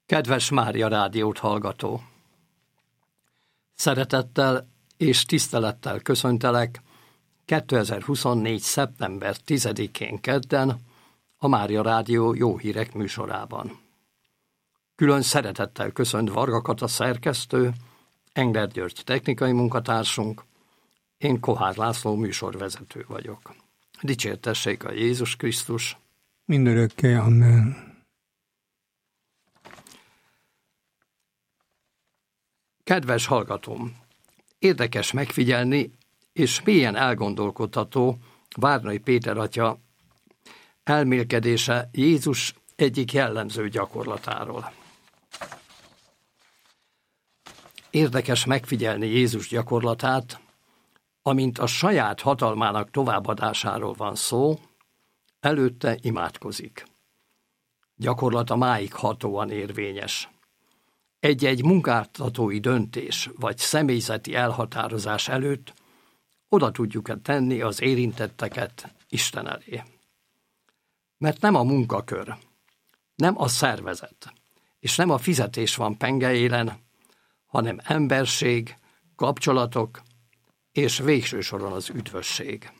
Kedves Mária Rádiót hallgató! Szeretettel és tisztelettel köszöntelek 2024. szeptember 10-én kedden a Mária Rádió Jó Hírek műsorában. Külön szeretettel köszönt Varga Kata szerkesztő, Engler György technikai munkatársunk, én Kohár László műsorvezető vagyok. Dicsértessék a Jézus Krisztus! Mindörökké, amen. Kedves hallgatóm! Érdekes megfigyelni, és mélyen elgondolkodható Várnai Péter atya elmélkedése Jézus egyik jellemző gyakorlatáról. Érdekes megfigyelni Jézus gyakorlatát, amint a saját hatalmának továbbadásáról van szó, előtte imádkozik. Gyakorlata máig hatóan érvényes. Egy-egy munkáltatói döntés vagy személyzeti elhatározás előtt oda tudjuk tenni az érintetteket Isten elé. Mert nem a munkakör, nem a szervezet, és nem a fizetés van pengeélen, hanem emberség, kapcsolatok, és végső soron az üdvösség.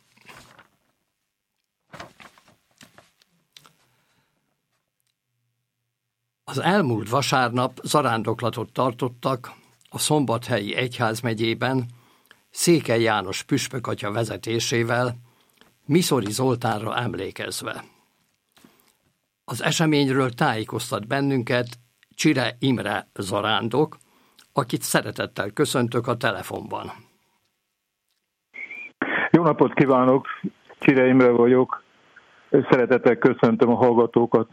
Az elmúlt vasárnap zarándoklatot tartottak a Szombathelyi Egyházmegyében Székely János püspök atya vezetésével, Miszori Zoltánra emlékezve. Az eseményről tájékoztat bennünket Csire Imre zarándok, akit szeretettel köszöntök a telefonban. Jó napot kívánok, Csire Imre vagyok, szeretettel köszöntöm a hallgatókat.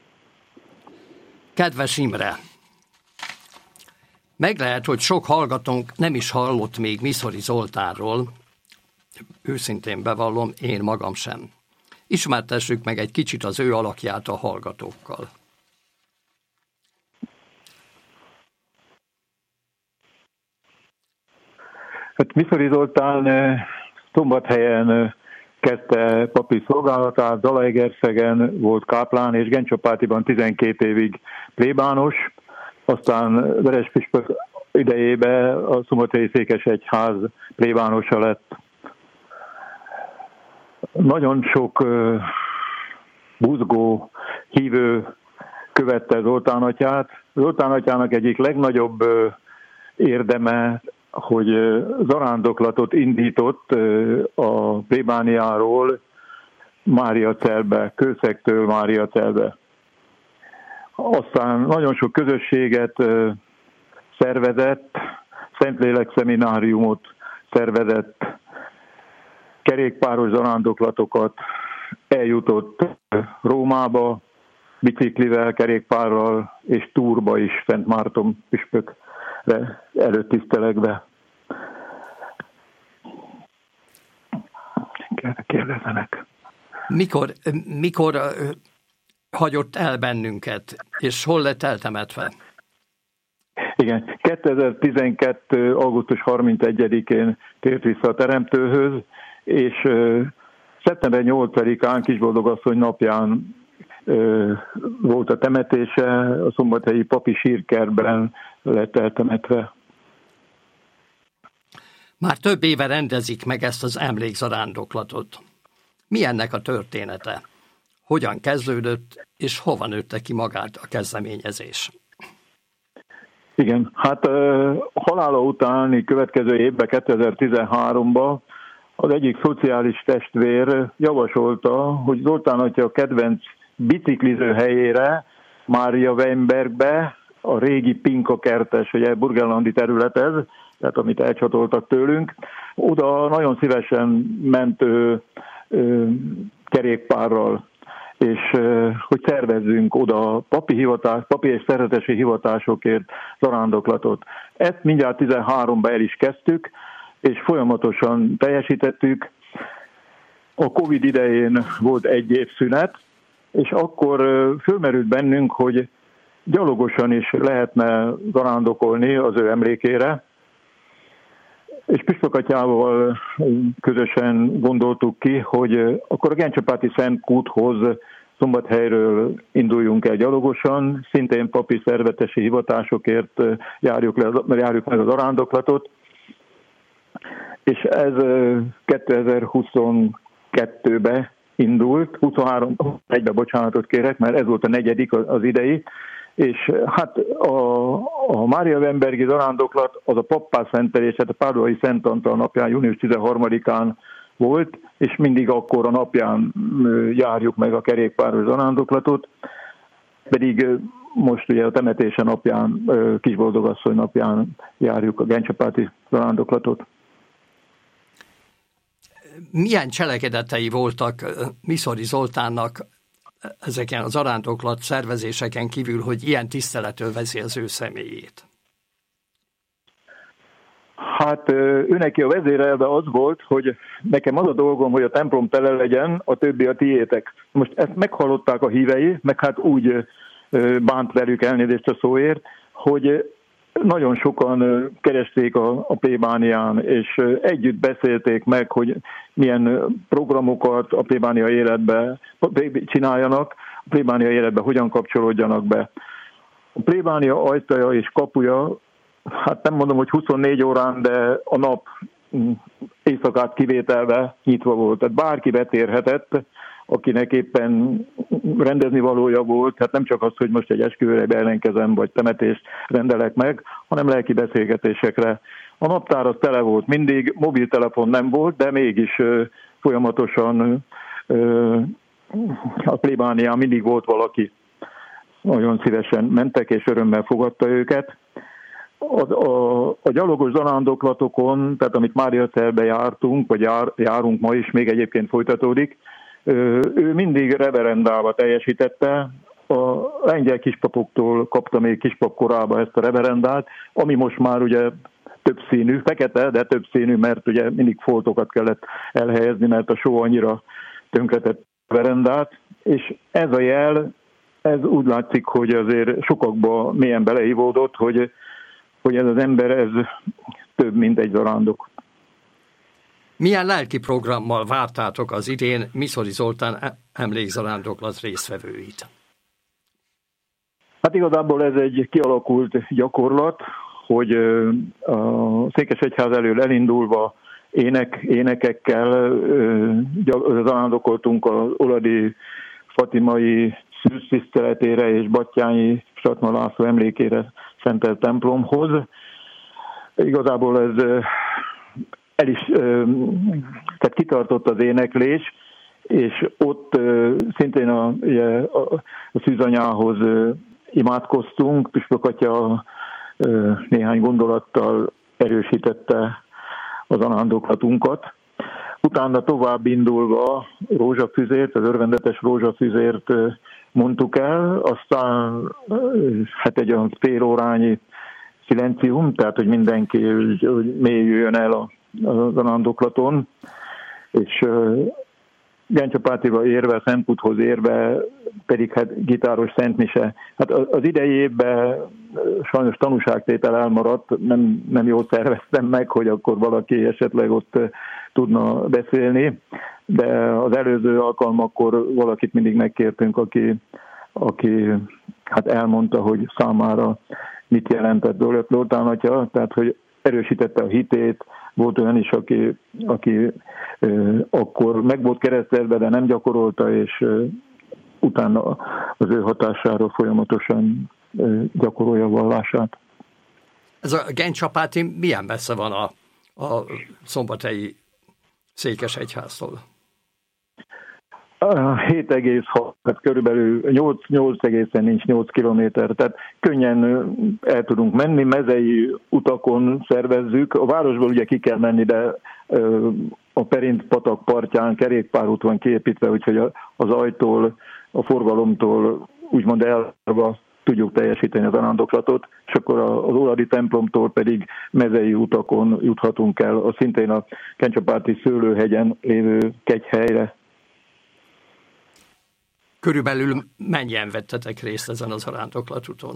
Kedves Imre! Meg lehet, hogy sok hallgatónk nem is hallott még Miszori Zoltánról, őszintén bevallom, én magam sem. Ismertessük meg egy kicsit az ő alakját a hallgatókkal. Hát Miszori Zoltán Szombathelyen kezdte papi szolgálatát, Zalaegerszegen volt káplán, és Gencsapátiban 12 évig plébános, aztán Verespüspök idejében a Szombathelyi Székesegyház plébánosa lett. Nagyon sok buzgó hívő követte Zoltán atyát. Zoltán atyának egyik legnagyobb érdeme, hogy zarándoklatot indított a plébániáról Máriacelbe, Kőszegtől Máriacelbe. Aztán nagyon sok közösséget szervezett, Szentlélek szemináriumot szervezett, kerékpáros zarándoklatokat, eljutott Rómába, biciklivel, kerékpárral és túrba is, Szent Márton püspökre előtisztelekbe. Kérdezenek. Mikor hagyott el bennünket, és hol lett eltemetve? Igen, 2012. augusztus 31-én tért vissza a Teremtőhöz, és szeptember 8-án Kisboldogasszony napján volt a temetése, a szombathelyi papi sírkertben lett eltemetve. Már több éve rendezik meg ezt az emlékzarándoklatot. Mi ennek a története? Hogyan kezdődött, és hova nőtte ki magát a kezdeményezés? Igen, hát halála utáni következő évben, 2013-ban az egyik szociális testvér javasolta, hogy Zoltán atya kedvenc bicikliző helyére, Mária Weinbergbe, a régi Pinka kertes, ugye burgenlandi terület ez, tehát amit elcsatoltak tőlünk, oda nagyon szívesen ment kerékpárral, és hogy szervezzünk oda papi és szerzetesi hivatásokért zarándoklatot. Ezt mindjárt 13-ban el is kezdtük, és folyamatosan teljesítettük. A Covid idején volt egy év szünet, és akkor fölmerült bennünk, hogy gyalogosan is lehetne zarándokolni az ő emlékére, és püspök atyával közösen gondoltuk ki, hogy akkor a Gencsapáti Szent Kúthoz Szombathelyről induljunk el gyalogosan, szintén papi szerzetesi hivatásokért járjuk meg az arándoklatot, és ez 2022-ben indult, 21-ben bocsánatot kérek, mert ez volt a negyedik az idei, és hát a Mária Wembergi zarándoklat az a pappászentelés, tehát a Pádovai Szent Antal napján, június 13-án volt, és mindig akkor a napján járjuk meg a kerékpáros zarándoklatot, pedig most ugye a temetése napján, Kisboldogasszony napján járjuk a Gencsapáti zarándoklatot. Milyen cselekedetei voltak Miszori Zoltánnak ezeken az zarándoklat szervezéseken kívül, hogy ilyen tiszteletől veszi az ő személyét? Hát őneki a vezérelve az volt, hogy nekem az a dolgom, hogy a templom tele legyen, a többi a tiétek. Most ezt meghallották a hívei, meg hát úgy bánt velük, elnézést a szóért, hogy nagyon sokan keresték a plébánián, és együtt beszélték meg, hogy milyen programokat a plébánia életbe csináljanak, a plébánia életbe hogyan kapcsolódjanak be. A plébánia ajtaja és kapuja, hát nem mondom, hogy 24 órán, de a nap éjszakát kivételve nyitva volt. Tehát bárki betérhetett, akinek éppen rendezni valója volt, hát nem csak az, hogy most egy esküvőre beellenkezem, vagy temetést rendelek meg, hanem lelki beszélgetésekre. A naptár az tele volt mindig, mobiltelefon nem volt, de mégis folyamatosan a plébánián mindig volt valaki. Nagyon szívesen mentek, és örömmel fogadta őket. A gyalogos zarándoklatokon, tehát amit Máriaszerbe jártunk, vagy járunk ma is, még egyébként folytatódik, ő mindig reverendálva teljesítette. A lengyel kispapoktól kapta még kispap korában ezt a reverendát, ami most már ugye többszínű, fekete, de többszínű, mert ugye mindig foltokat kellett elhelyezni, mert a só annyira tönkretett reverendát, és ez a jel, ez úgy látszik, hogy azért sokakba mélyen beleívódott, hogy ez az ember, ez több, mint egy zarándok. Milyen lelki programmal vártátok az idén Miszori Zoltán emlékzarándoklat résztvevőit? Hát igazából ez egy kialakult gyakorlat, hogy a Székesegyház elől elindulva énekekkel zarándokoltunk az oladi fatimai szűztiszteletére és Battyányi Satma László emlékére szentelt templomhoz. Igazából ez tehát kitartott az éneklés, és ott szintén a szűzanyához imádkoztunk, Püspök atya néhány gondolattal erősítette az zarándoklatunkat. Utána tovább indulva rózsafüzért, az örvendetes rózsafüzért mondtuk el, aztán hát egy olyan fél órányi szilencium, tehát hogy mindenki hogy mélyüljön el a zarándoklaton, és Gencsapátiba érve, Szentputhoz érve pedig hát gitáros szentmise. Hát az idei évben sajnos tanúságtétel elmaradt, nem jól szerveztem meg, hogy akkor valaki esetleg ott tudna beszélni, de az előző alkalmakkor valakit mindig megkértünk, aki hát elmondta, hogy számára mit jelentett Zoltán atya, tehát hogy erősítette a hitét. Volt olyan is, aki akkor meg volt keresztelve, de nem gyakorolta, és utána az ő hatására folyamatosan gyakorolja a vallását. Ez a Gencsapáti milyen messze van a szombathelyi Székesegyháztól? 7,6, tehát körülbelül 8 kilométer, tehát könnyen el tudunk menni, mezei utakon szervezzük. A városból ugye ki kell menni, de a Perint patak partján kerékpárút van kiépítve, úgyhogy az ajtól, a forgalomtól úgymond elvárva tudjuk teljesíteni az zarándoklatot, és akkor az Óladi templomtól pedig mezei utakon juthatunk el, szintén a Gencsapáti Szőlőhegyen lévő kegyhelyre. Körülbelül mennyien vettetek részt ezen a zarándoklatúton?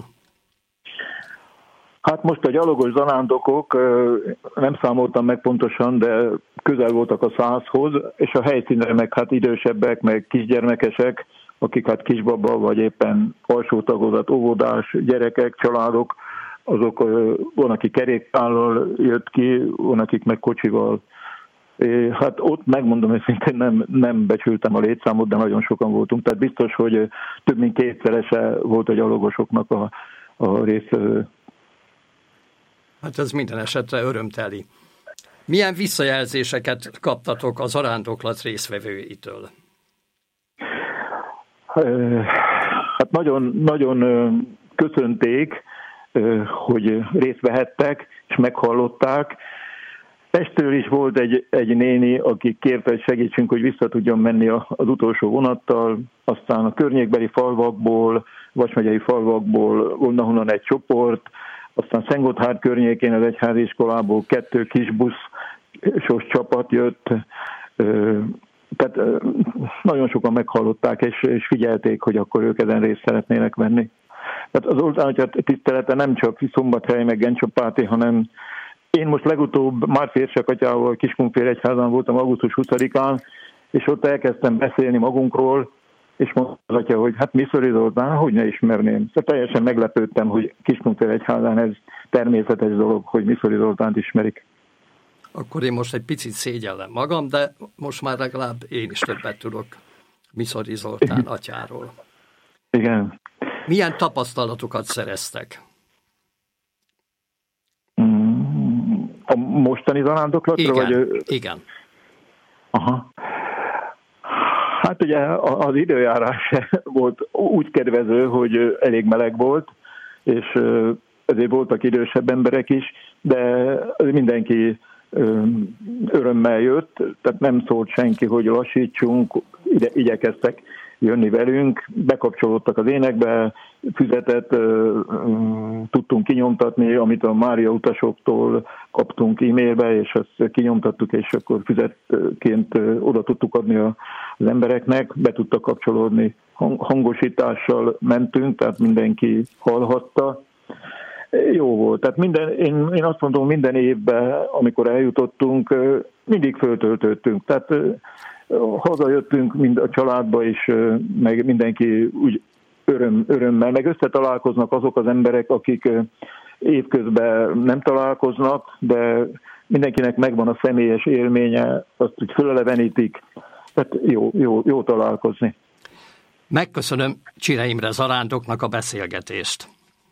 Hát most a gyalogos zarándokok, nem számoltam meg pontosan, de közel voltak a 100-hoz, és a helyszínre meg hát idősebbek, meg kisgyermekesek, akik hát kisbaba, vagy éppen alsó tagozat, óvodás gyerekek, családok, azok van, aki kerékpárral jött ki, van, akik meg kocsival. Hát ott megmondom őszintén, nem becsültem a létszámot, de nagyon sokan voltunk, tehát biztos, hogy több mint kétszerese volt a gyalogosoknak a résztvevő. Hát ez minden esetre örömteli. Milyen visszajelzéseket kaptatok az zarándoklat résztvevőitől? Hát nagyon köszönték, hogy részt vehettek, és meghallották. Pestről is volt egy néni, aki kérte, hogy segítsünk, hogy vissza tudjon menni az utolsó vonattal, aztán a környékbeli falvakból, Vas-megyei falvakból onnan egy csoport, aztán Szentgotthárd környékén az egyháziskolából 2 kisbuszos csapat jött, tehát nagyon sokan meghallották, és figyelték, hogy akkor ők ezen részt szeretnének venni. Tehát az oltárnatya tisztelete nem csak Szombathely meg Gencsapáti, hanem én most legutóbb Márfi Érsekattyával Kiskunfélegyházán voltam augusztus 20-án, és ott elkezdtem beszélni magunkról, és mondta, hogy hát Miszori Zoltán, hogy ne ismerném. Szóval teljesen meglepődtem, hogy Kiskunfélegyházán ez természetes dolog, hogy Miszori Zoltánt ismerik. Akkor én most egy picit szégyellem magam, de most már legalább én is többet tudok Miszori Zoltán atyáról. Igen. Milyen tapasztalatokat szereztek? A mostani zarándoklatra? Igen. Aha. Hát ugye az időjárás volt úgy kedvező, hogy elég meleg volt, és ezért voltak idősebb emberek is, de mindenki örömmel jött, tehát nem szólt senki, hogy lassítsunk, igyekeztek jönni velünk, bekapcsolódtak az énekbe, füzetet tudtunk kinyomtatni, amit a Mária utasoktól kaptunk e-mailbe, és azt kinyomtattuk, és akkor füzetként oda tudtuk adni az embereknek, be tudtak kapcsolódni, hangosítással mentünk, tehát mindenki hallhatta. Jó volt, tehát én azt mondom, minden évben, amikor eljutottunk, mindig föltöltöttünk, tehát hazajöttünk mind a családba is, meg mindenki úgy örömmel, meg összetalálkoznak azok az emberek, akik évközben nem találkoznak, de mindenkinek megvan a személyes élménye, azt úgy fölelevenítik, tehát jó találkozni. Megköszönöm Csire Imre zarándoknak a beszélgetést.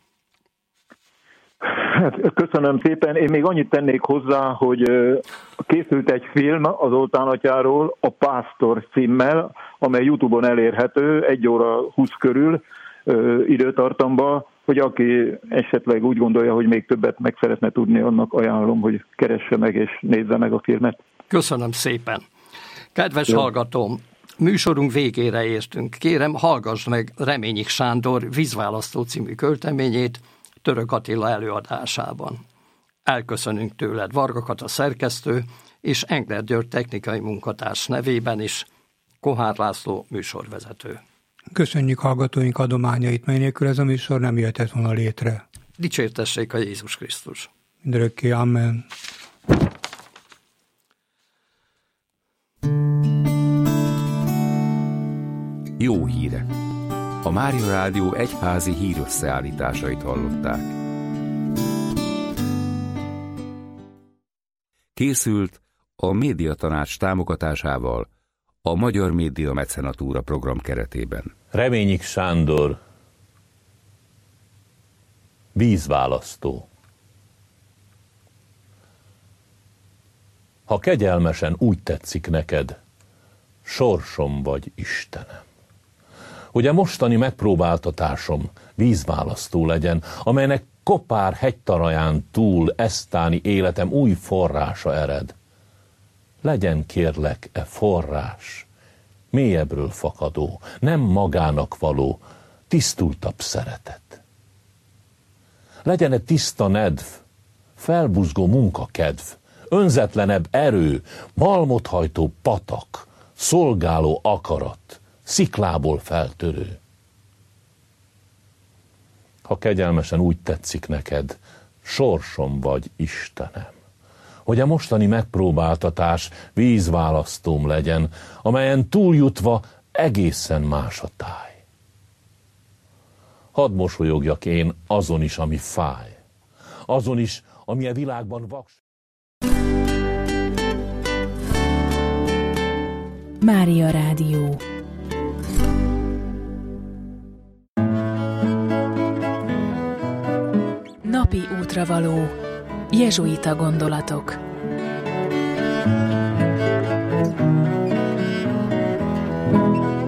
Hát, köszönöm szépen. Én még annyit tennék hozzá, hogy készült egy film az oltánatyáról, a Pásztor címmel, amely YouTube-on elérhető, 1 óra 20 körül időtartamban, hogy aki esetleg úgy gondolja, hogy még többet meg szeretne tudni, annak ajánlom, hogy keresse meg és nézze meg a filmet. Köszönöm szépen. Kedves hallgatóm, műsorunk végére értünk. Kérem, hallgass meg Reményik Sándor Vízválasztó című költeményét Török Attila előadásában. Elköszönünk tőled Varga Kata szerkesztő és Engler György technikai munkatárs nevében is, Kohár László műsorvezető. Köszönjük hallgatóink adományait, mely nélkül ez a műsor nem jöhetett volna létre. Dicsértessék a Jézus Krisztus. Mindörökké, amen. Jó hírek! A Mária Rádió egyházi hírösszeállításait hallották. Készült a Médiatanács támogatásával a Magyar Média Mecenatúra program keretében. Reményik Sándor, vízválasztó. Ha kegyelmesen úgy tetszik neked, sorsom vagy Istenem, hogy a mostani megpróbáltatásom vízválasztó legyen, amelynek Kopár hegytaraján túl esztáni életem új forrása ered. Legyen kérlek e forrás, mélyebbről fakadó, nem magának való, tisztultabb szeretet. Legyen-e tiszta nedv, felbuzgó munkakedv, önzetlenebb erő, malmot hajtó patak, szolgáló akarat, sziklából feltörő. Ha kegyelmesen úgy tetszik neked, sorsom vagy Istenem, hogy a mostani megpróbáltatás vízválasztóm legyen, amelyen túljutva egészen más a táj. Hadd mosolyogjak én azon is, ami fáj, azon is, ami a világban vaks. Mária Rádió. Napi útravaló. Jezsuita gondolatok.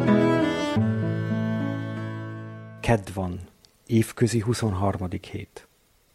Kedd van, évközi 23. hét.